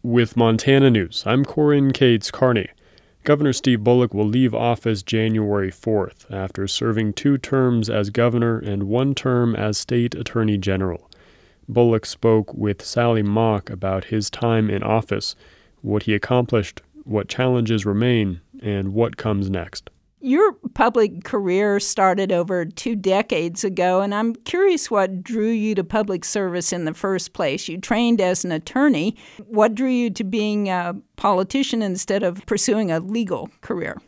With Montana News, I'm Corin Cates Carney. Governor Steve Bullock will leave office January 4th after serving 2 terms as governor and 1 term as state attorney general. Bullock spoke with Sally Mock about his time in office, what he accomplished, what challenges remain, and what comes next. Your public career started over 2 decades ago, and I'm curious what drew you to public service in the first place. You trained as an attorney. What drew you to being a politician instead of pursuing a legal career?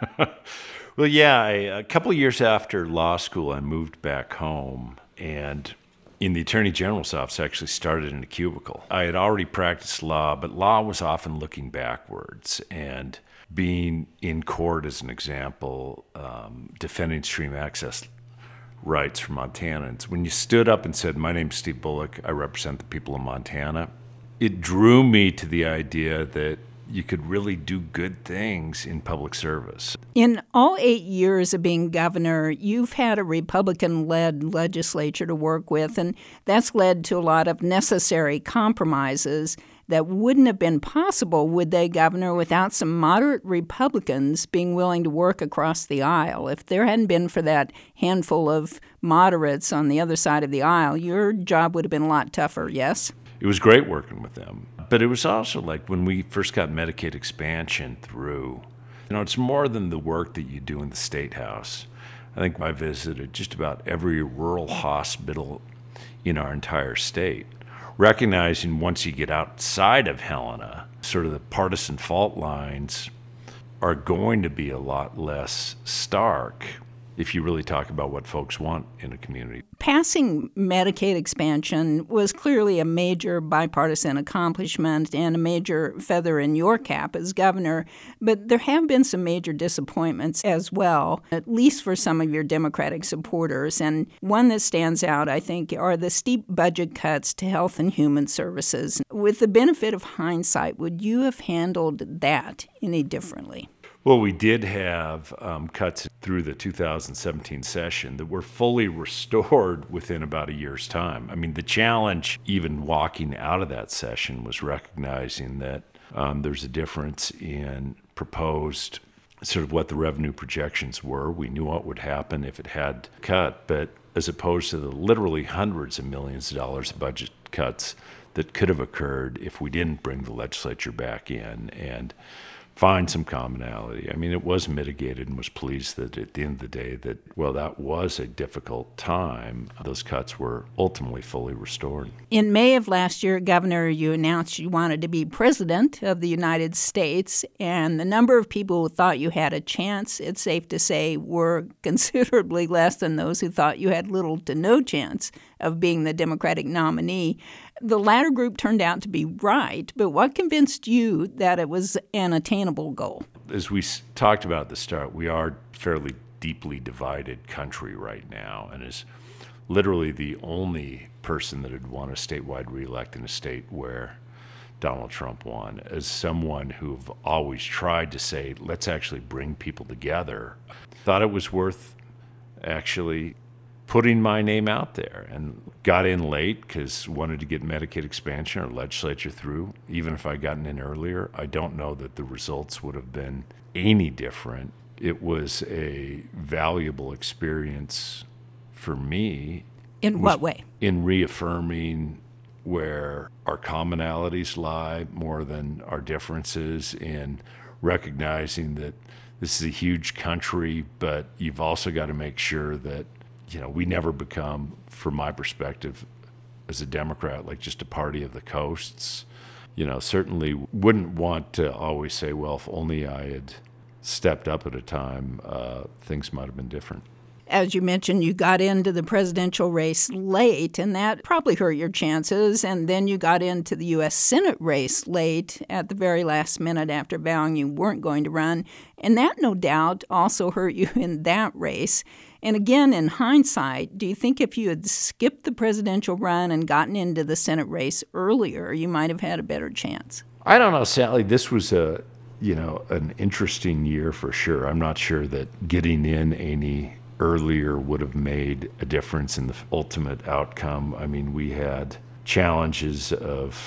Well, yeah, a couple of years after law school, I moved back home, and in the Attorney General's office, I actually started in a cubicle. I had already practiced law, but law was often looking backwards, and being in court, as an example, defending stream access rights for Montanans. When you stood up and said, "My name's Steve Bullock, I represent the people of Montana," it drew me to the idea that you could really do good things in public service. In all 8 years of being governor, you've had a Republican-led legislature to work with, and that's led to a lot of necessary compromises that wouldn't have been possible, would they, Governor, without some moderate Republicans being willing to work across the aisle. If there hadn't been for that handful of moderates on the other side of the aisle, your job would have been a lot tougher, yes? It was great working with them. But it was also like when we first got Medicaid expansion through, it's more than the work that you do in the State House. I think I visited just about every rural hospital in our entire state, recognizing once you get outside of Helena, sort of the partisan fault lines are going to be a lot less stark if you really talk about what folks want in a community. Passing Medicaid expansion was clearly a major bipartisan accomplishment and a major feather in your cap as governor, but there have been some major disappointments as well, at least for some of your Democratic supporters. And one that stands out, I think, are the steep budget cuts to Health and Human Services. With the benefit of hindsight, would you have handled that any differently? Well, we did have cuts through the 2017 session that were fully restored within about a year's time. I mean, the challenge, even walking out of that session, was recognizing that there's a difference in proposed sort of what the revenue projections were. We knew what would happen if it had cut, but as opposed to the literally hundreds of millions of dollars of budget cuts that could have occurred if we didn't bring the legislature back in and find some commonality. I mean, it was mitigated and was pleased that at the end of the day that was a difficult time. Those cuts were ultimately fully restored. In May of last year, Governor, you announced you wanted to be president of the United States, and the number of people who thought you had a chance, it's safe to say, were considerably less than those who thought you had little to no chance of being the Democratic nominee. The latter group turned out to be right, but what convinced you that it was an attainable goal? As we talked about at the start, we are a fairly deeply divided country right now, and is literally the only person that would want a statewide reelect in a state where Donald Trump won. As someone who've always tried to say, let's actually bring people together, thought it was worth actually putting my name out there, and got in late because wanted to get Medicaid expansion or legislature through. Even if I'd gotten in earlier, I don't know that the results would have been any different. It was a valuable experience for me. In what way? In reaffirming where our commonalities lie more than our differences, in recognizing that this is a huge country, but you've also got to make sure that we never become, from my perspective, as a Democrat, like just a party of the coasts. Certainly wouldn't want to always say, well, if only I had stepped up at a time, things might have been different. As you mentioned, you got into the presidential race late, and that probably hurt your chances. And then you got into the U.S. Senate race late at the very last minute after vowing you weren't going to run. And that, no doubt, also hurt you in that race. And again, in hindsight, do you think if you had skipped the presidential run and gotten into the Senate race earlier, you might have had a better chance? I don't know, Sally. This was an interesting year for sure. I'm not sure that getting in any earlier would have made a difference in the ultimate outcome. I mean, we had challenges of,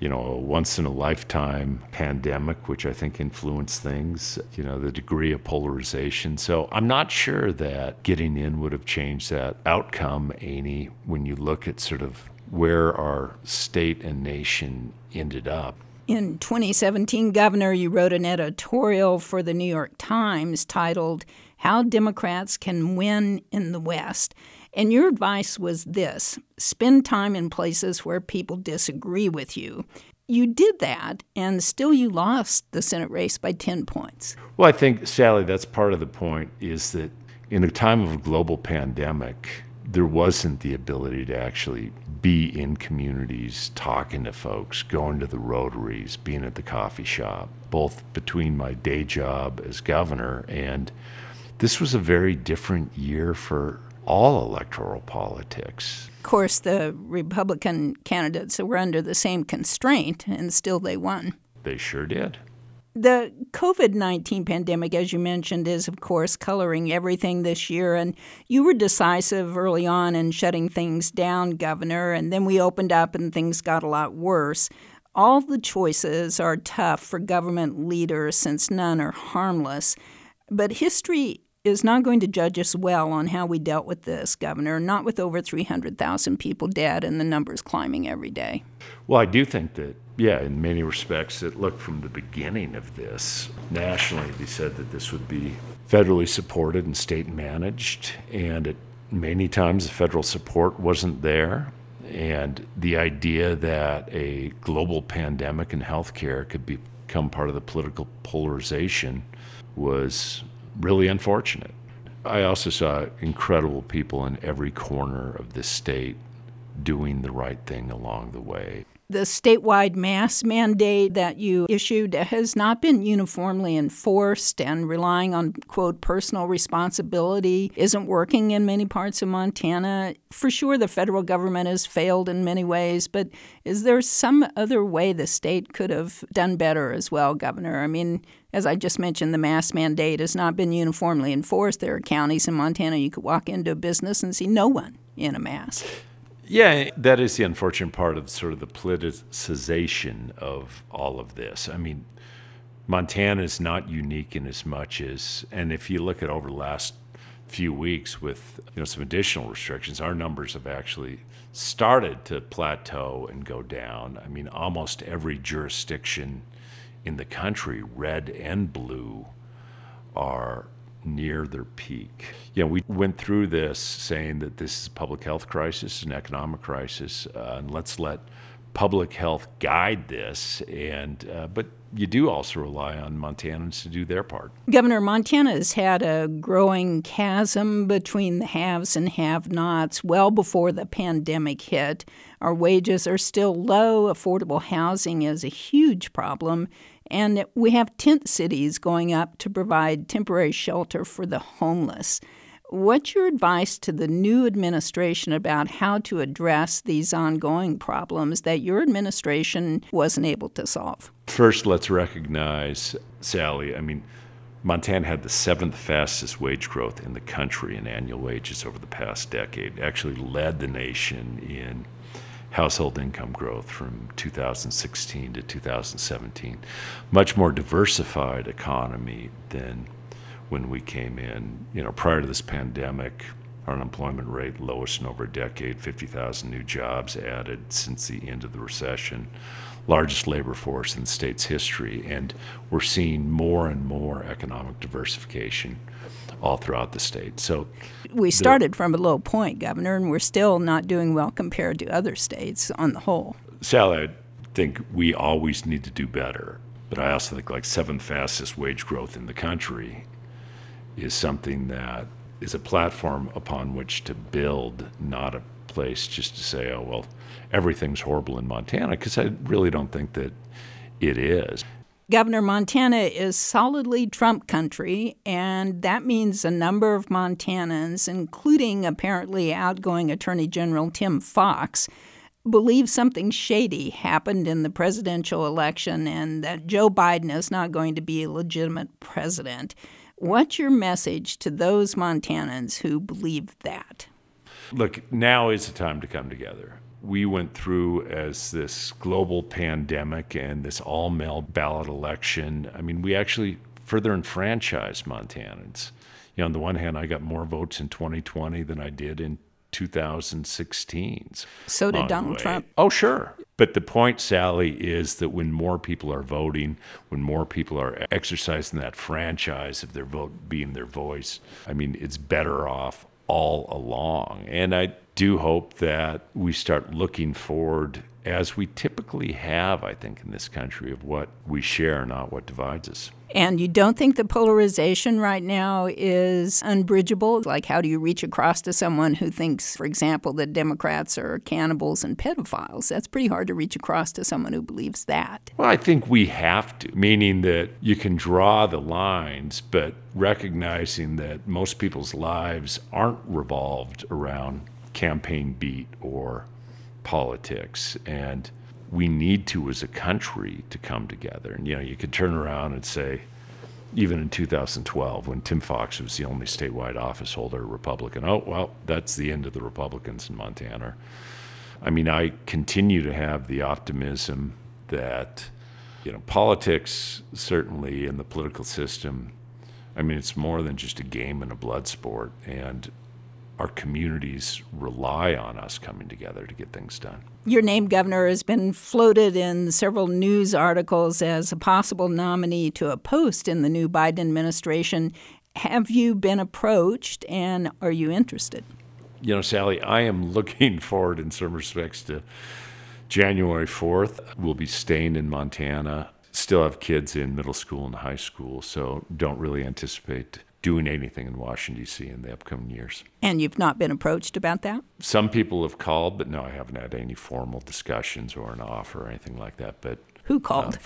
a once-in-a-lifetime pandemic, which I think influenced things, the degree of polarization. So I'm not sure that getting in would have changed that outcome, Amy, when you look at sort of where our state and nation ended up. In 2017, Governor, you wrote an editorial for the New York Times titled, "How Democrats Can Win in the West." And your advice was this: spend time in places where people disagree with you. You did that, and still you lost the Senate race by 10 points. Well, I think, Sally, that's part of the point, is that in a time of a global pandemic, there wasn't the ability to actually be in communities, talking to folks, going to the Rotaries, being at the coffee shop, both between my day job as governor, and this was a very different year for all electoral politics. Of course, the Republican candidates were under the same constraint, and still they won. They sure did. The COVID-19 pandemic, as you mentioned, is, of course, coloring everything this year. And you were decisive early on in shutting things down, Governor, and then we opened up and things got a lot worse. All the choices are tough for government leaders since none are harmless. But history is not going to judge us well on how we dealt with this, Governor, not with over 300,000 people dead and the numbers climbing every day. Well, I do think that, in many respects, it looked from the beginning of this. Nationally, they said that this would be federally supported and state managed, and many times the federal support wasn't there. And the idea that a global pandemic in healthcare could become part of the political polarization was really unfortunate. I also saw incredible people in every corner of this state doing the right thing along the way. The statewide mask mandate that you issued has not been uniformly enforced, and relying on, quote, personal responsibility isn't working in many parts of Montana. For sure, the federal government has failed in many ways, but is there some other way the state could have done better as well, Governor? I mean, as I just mentioned, the mask mandate has not been uniformly enforced. There are counties in Montana you could walk into a business and see no one in a mask. Yeah, that is the unfortunate part of sort of the politicization of all of this. I mean, Montana is not unique in as much as, and if you look at over the last few weeks with some additional restrictions, our numbers have actually started to plateau and go down. I mean, almost every jurisdiction in the country, red and blue, are near their peak. We went through this saying that this is a public health crisis, an economic crisis, and let's let public health guide this. But you do also rely on Montanans to do their part. Governor, Montana has had a growing chasm between the haves and have-nots well before the pandemic hit. Our wages are still low. Affordable housing is a huge problem. And we have tent cities going up to provide temporary shelter for the homeless. What's your advice to the new administration about how to address these ongoing problems that your administration wasn't able to solve? First, let's recognize, Sally, Montana had the 7th fastest wage growth in the country in annual wages over the past decade. Actually led the nation in household income growth from 2016 to 2017. Much more diversified economy than when we came in. Prior to this pandemic, our unemployment rate lowest in over a decade, 50,000 new jobs added since the end of the recession, largest labor force in the state's history, and we're seeing more and more economic diversification all throughout the state. So we started from a low point, Governor, and we're still not doing well compared to other states on the whole. Sally, I think we always need to do better, but I also think 7th fastest wage growth in the country is something that is a platform upon which to build, not a place just to say, oh, well, everything's horrible in Montana, because I really don't think that it is. Governor, Montana is solidly Trump country, and that means a number of Montanans, including apparently outgoing Attorney General Tim Fox, believe something shady happened in the presidential election and that Joe Biden is not going to be a legitimate president. What's your message to those Montanans who believe that? Look, now is the time to come together. we went through as this global pandemic and this all-mail ballot election, I mean, we actually further enfranchised Montanans. On the one hand, I got more votes in 2020 than I did in 2016. So did Donald Trump. Oh, sure. But the point, Sally, is that when more people are voting, when more people are exercising that franchise of their vote being their voice, I mean, it's better off all along. And I do hope that we start looking forward, as we typically have, I think, in this country, of what we share, not what divides us. And you don't think the polarization right now is unbridgeable? Like, how do you reach across to someone who thinks, for example, that Democrats are cannibals and pedophiles? That's pretty hard to reach across to someone who believes that. Well, I think we have to, meaning that you can draw the lines, but recognizing that most people's lives aren't revolved around campaign beat or politics, and we need to, as a country, to come together. And, you could turn around and say, even in 2012, when Tim Fox was the only statewide office holder, Republican, oh, well, that's the end of the Republicans in Montana. I mean, I continue to have the optimism that, politics, certainly in the political system, I mean, it's more than just a game and a blood sport. And our communities rely on us coming together to get things done. Your name, Governor, has been floated in several news articles as a possible nominee to a post in the new Biden administration. Have you been approached, and are you interested? Sally, I am looking forward in some respects to January 4th. We'll be staying in Montana, still have kids in middle school and high school, so don't really anticipate doing anything in Washington, D.C. in the upcoming years. And you've not been approached about that? Some people have called, but no, I haven't had any formal discussions or an offer or anything like that. But who called?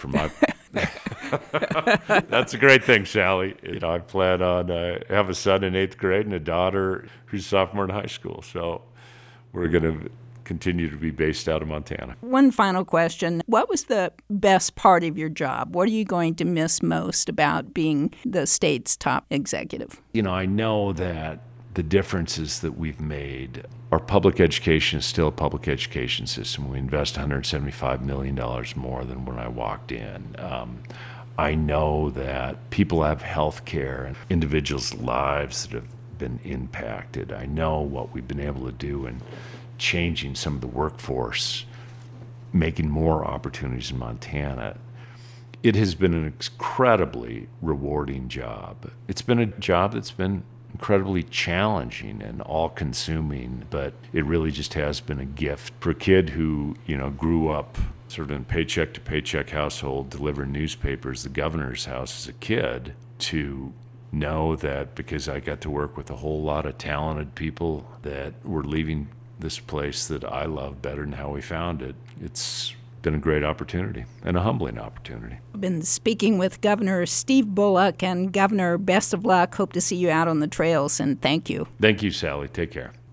That's a great thing, Sally. I plan on have a son in 8th grade and a daughter who's sophomore in high school. So we're going to continue to be based out of Montana. One final question. What was the best part of your job? What are you going to miss most about being the state's top executive? I know that the differences that we've made, our public education is still a public education system. We invest $175 million more than when I walked in. I know that people have health care and individuals' lives that have been impacted. I know what we've been able to do in changing some of the workforce, making more opportunities in Montana. It has been an incredibly rewarding job. It's been a job that's been incredibly challenging and all-consuming, but it really just has been a gift for a kid who, grew up sort of in paycheck-to-paycheck household, delivering newspapers, the governor's house as a kid, to know that because I got to work with a whole lot of talented people that were leaving this place that I love better than how we found it. It's been a great opportunity and a humbling opportunity. I've been speaking with Governor Steve Bullock, and Governor, best of luck. Hope to see you out on the trails, and thank you. Thank you, Sally. Take care.